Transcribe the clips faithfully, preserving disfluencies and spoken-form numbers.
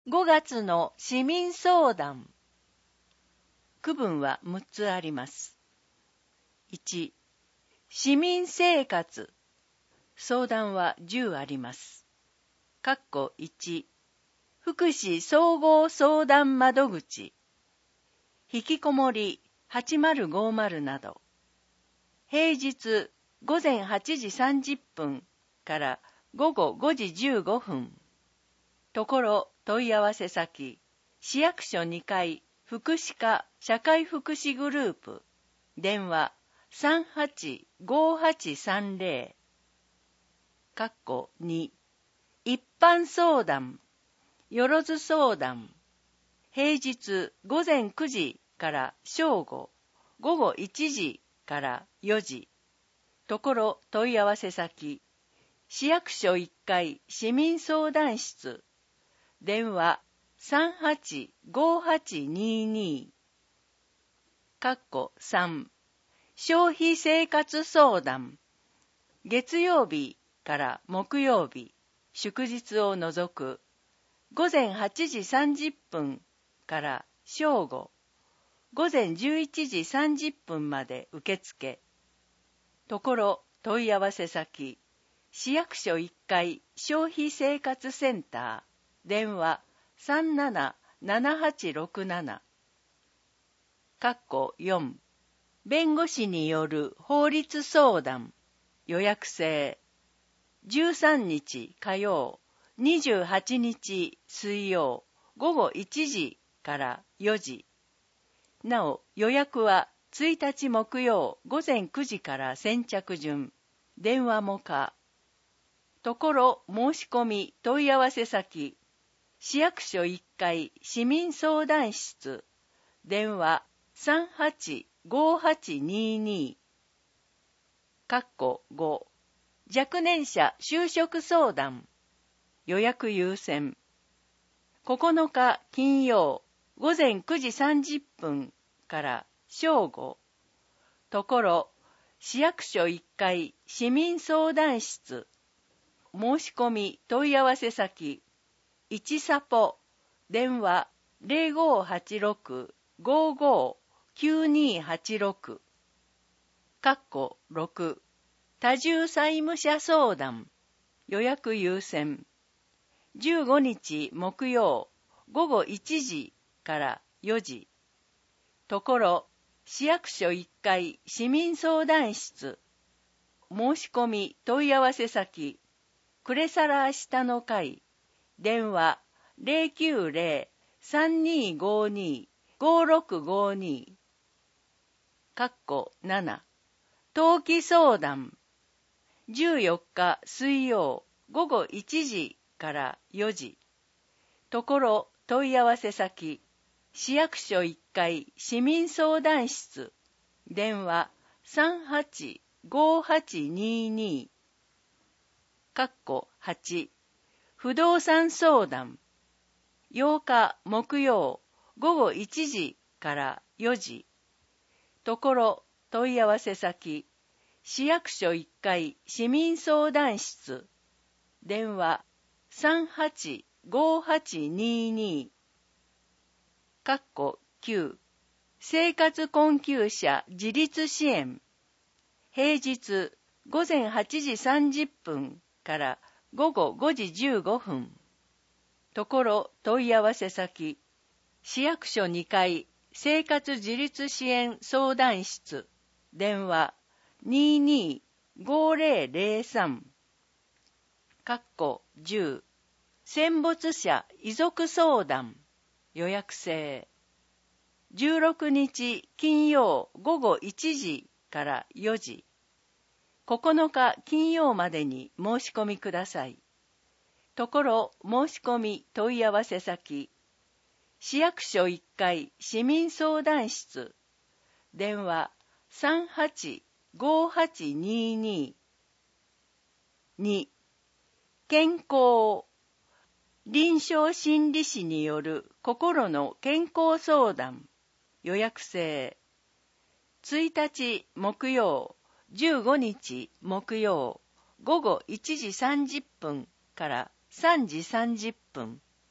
ごがつの市民相談。区分はむっつあります。いち、市民生活。相談はじゅうあります。括弧いち、福祉総合相談窓口。引きこもりはちまるごまるなど。平日ごぜんはちじさんじゅっぷんからごごごじじゅうごふん。ところ問い合わせ先、市役所にかい福祉課社会福祉グループ、電話さんはちごはちさんぜろ、括弧に、一般相談、よろず相談、平日ごぜんくじから正午、ごごいちじからよじ、ところ問い合わせ先、市役所いっかい市民相談室、電話さんはちごはちにに、括弧さん、消費生活相談、月曜日から木曜日、祝日を除く、ごぜんはちじさんじゅっぷんから正午、ごぜんじゅういちじさんじゅっぷんまで受付。ところ問い合わせ先、市役所いっかい消費生活センター、電話さんななななはちろくなな、括弧よん、弁護士による法律相談、予約制、じゅうさんにち火曜、にじゅうはちにち水曜、ごごいちじからよじ。なお、予約はついたち木曜ごぜんくじから先着順、電話も可。ところ申し込み問い合わせ先、市役所いっかい市民相談室、電話さんはちごはちにに、括弧ご、若年者就職相談、予約優先。ここのか金曜ごぜんくじさんじゅっぷんから正午、ところ市役所いっかい市民相談室、申し込み問い合わせ先、いちサポ、電話ぜろごはちろく ごごきゅうにはちろく、括弧ろく、多重債務者相談、予約優先。じゅうごにち木曜ごごいちじからよじ。ところ市役所いっかい市民相談室、申し込み問い合わせ先、くれさら下の会、電話ぜろきゅうぜろ さんにごに ごろくごに、括弧なな、登記相談、じゅうよっか水曜ごごいちじからよじ。ところ問い合わせ先、市役所いっかい市民相談室、電話さんはちごはちにに、括弧はち、不動産相談、ようか木曜ごごいちじからよじ。ところ問い合わせ先、市役所いっかい市民相談室、電話さんはちごはちにに、括弧きゅう、生活困窮者自立支援、平日ごぜんはちじさんじゅっぷんからごごごじじゅうごふん。ところ問い合わせ先、市役所にかい生活自立支援相談室、電話ににごぜろぜろさん、括弧じゅう、戦没者遺族相談、予約制。じゅうろくにち金曜ごごいちじからよじ。ここのか金曜までに申し込みください。ところ申し込み問い合わせ先、市役所いっかい市民相談室、電話さんはちごはちにに、に、健康、臨床心理士による心の健康相談、予約制。ついたち木曜、じゅうごにち木曜、ごごいちじさんじゅっぷんからさんじさんじゅっぷん。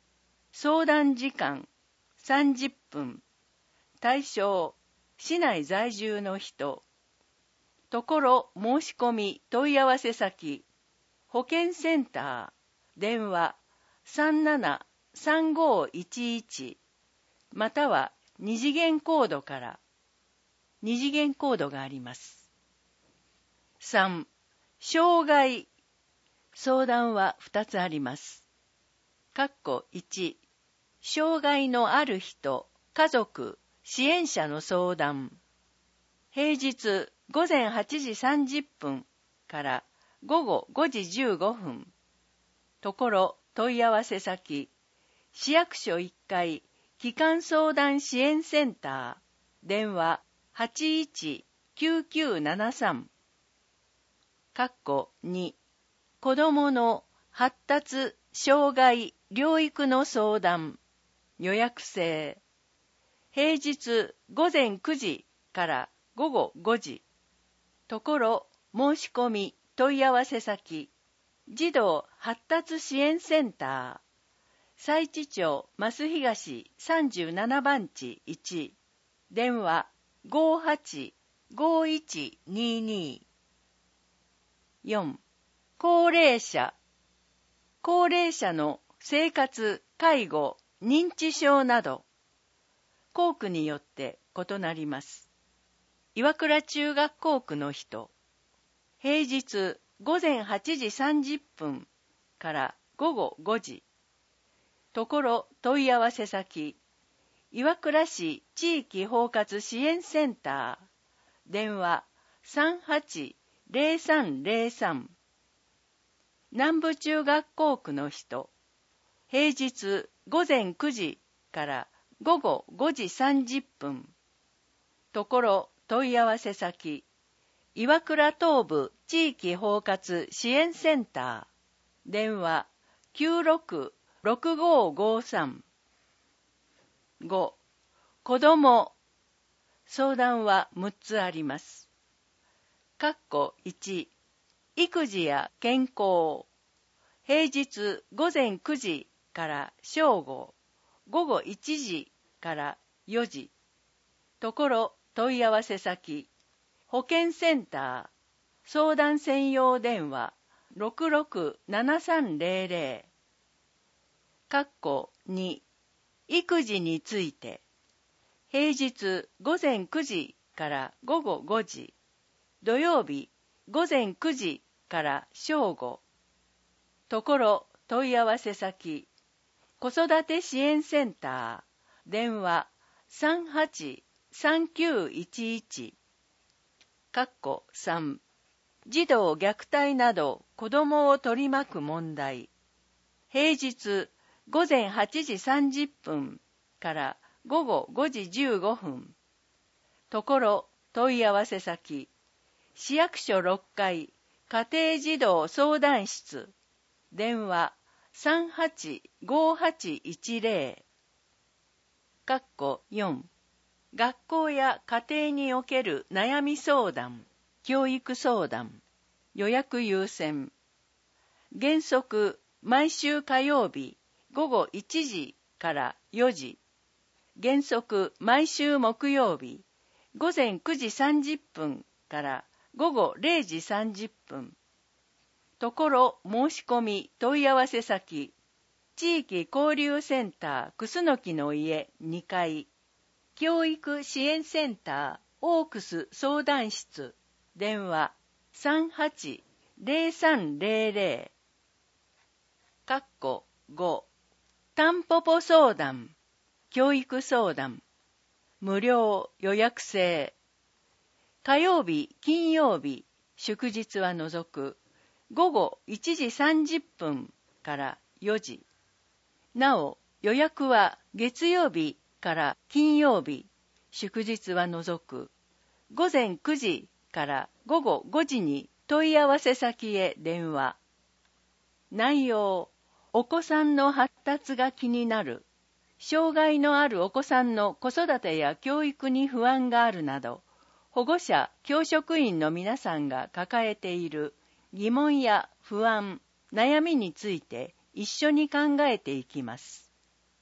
相談時間さんじゅっぷん。対象、市内在住の人。ところ申し込み問い合わせ先、保健センター、電話さんななさんごいちいち、または二次元コードから。二次元コードがあります。さん、障害。相談はふたつあります。かっこいち、障害のある人、家族、支援者の相談。平日ごぜんはちじさんじゅっぷんからごごごじじゅうごふん。ところ問い合わせ先、市役所いっかい基幹相談支援センター、電話はちいちきゅうきゅうななさん。かっこに、子どもの発達、障害、療育の相談、予約制。平日ごぜんくじからごごごじ。ところ申し込み問い合わせ先、児童発達支援センター、佐伯町増東さんじゅうななばんちいち、電話ごーはちごーいちにーにー。よん、高齢者。高齢者の生活、介護、認知症など、校区によって異なります。岩倉中学校区の人、平日ごぜんはちじさんじゅっぷんからごごごじ。ところ問い合わせ先、岩倉市地域包括支援センター、電話さんはちぜろさんぜろさん。南部中学校区の人、平日ごぜんくじからごごごじさんじゅっぷん。ところ問い合わせ先、岩倉東部地域包括支援センター、電話きゅうろくろくごごさん。ご、子ども。相談はむっつあります。かっこいち、育児や健康。平日ごぜんくじから正午、ごごいちじからよじ。ところ問い合わせ先、保健センター、相談専用電話ろくろくななさんぜろぜろ。かっこに、育児について。平日ごぜんくじからごごごじ。土曜日ごぜんくじから正午。ところ問い合わせ先、子育て支援センター、電話さんはちさんきゅういちいち。かっこさん、児童虐待など子どもを取り巻く問題。平日ごぜんはちじさんじゅっぷんからごごごじじゅうごふん。ところ問い合わせ先、市役所ろっかい家庭児童相談室、電話さんはちごはちいちぜろ。かっこよん、学校や家庭における悩み相談、教育相談、予約優先。原則毎週火曜日ごごいちじからよじ。原則毎週木曜日ごぜんくじさんじゅっぷんからごごれいじさんじゅっぷん。ところ申し込み問い合わせ先、地域交流センター楠木の家にかい、教育支援センターオークス相談室、電話さんはちぜろさんぜろぜろ。かっこご、たんぽぽ相談、教育相談、無料予約制。火曜日、金曜日、祝日は除く、ごごいちじさんじゅっぷんからよじ。なお、予約は月曜日から金曜日、祝日は除く、ごぜんくじからごごごじに問い合わせ先へ電話。内容、お子さんの発達が気になる、障害のあるお子さんの子育てや教育に不安があるなど、保護者、教職員の皆さんが抱えている疑問や不安、悩みについて一緒に考えていきます。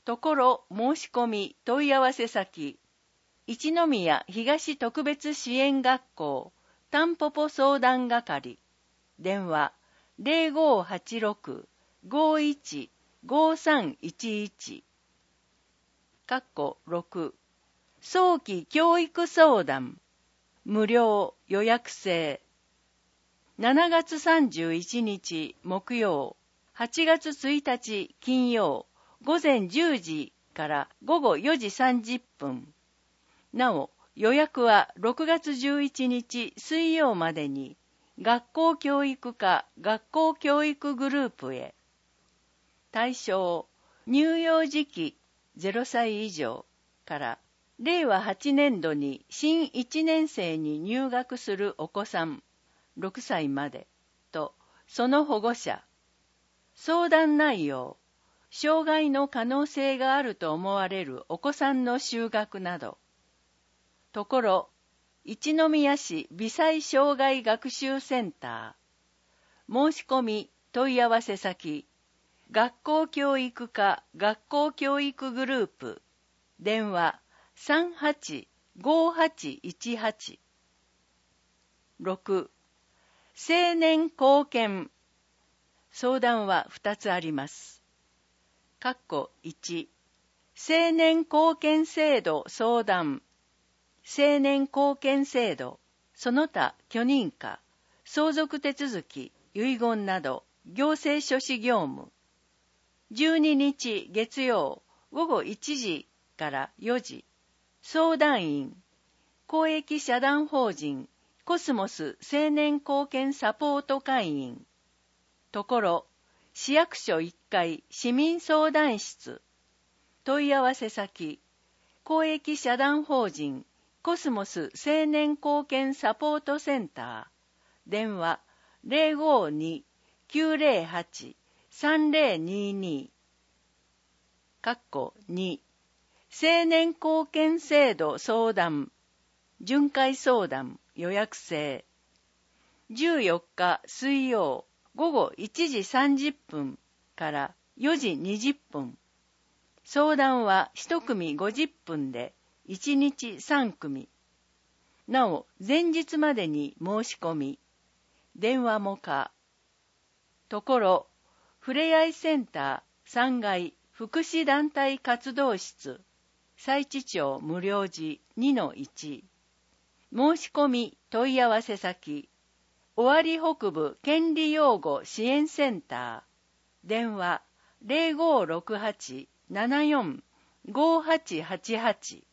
ところ申し込み問い合わせ先、一宮東特別支援学校たんぽぽ相談係、電話 ゼロごはちろく ごいち ごさんいちいち、かっころく、早期教育相談、無料予約制。しちがつさんじゅういちにち木曜、はちがつついたち金曜、午前じゅうじから午後よじさんじゅっぷん。なお、予約はろくがつじゅういちにち水曜までに、学校教育課学校教育グループへ。対象、乳幼児期ゼロさい以上かられいわはちねんどに新いちねんせいに入学するお子さんろくさいまでとその保護者。相談内容、障害の可能性があると思われるお子さんの就学など。ところ、一宮市微細障害学習センター。申し込み問い合わせ先、学校教育課学校教育グループ。電話 さんはちごはちいちはち。ろく. 青年貢献。相談はふたつあります。かっこいち、青年貢献制度相談。青年貢献制度、その他許認可、相続手続き、遺言など行政書士業務。じゅうににち月曜午後いちじからよじ、相談員、公益社団法人コスモス青年貢献サポート会員。ところ、市役所いっかい市民相談室。問い合わせ先、公益社団法人コスモス青年貢献サポートセンター。電話 ゼロごに きゅうゼロはち さんゼロにに。かっこに、青年貢献制度相談。巡回相談予約制。じゅうよっか水曜午後いちじさんじゅっぷんからよじにじゅっぷん。相談はいちくみごじゅっぷんでいちにちさんくみ。なお、前日までに申し込み。電話も可。ところ、ふれあいセンターさんがい福祉団体活動室、佐知町無料時 にのいち。申し込み問い合わせ先、尾張北部権利擁護支援センター。電話 ゼロごろくはち ななよん ごはちはちはち。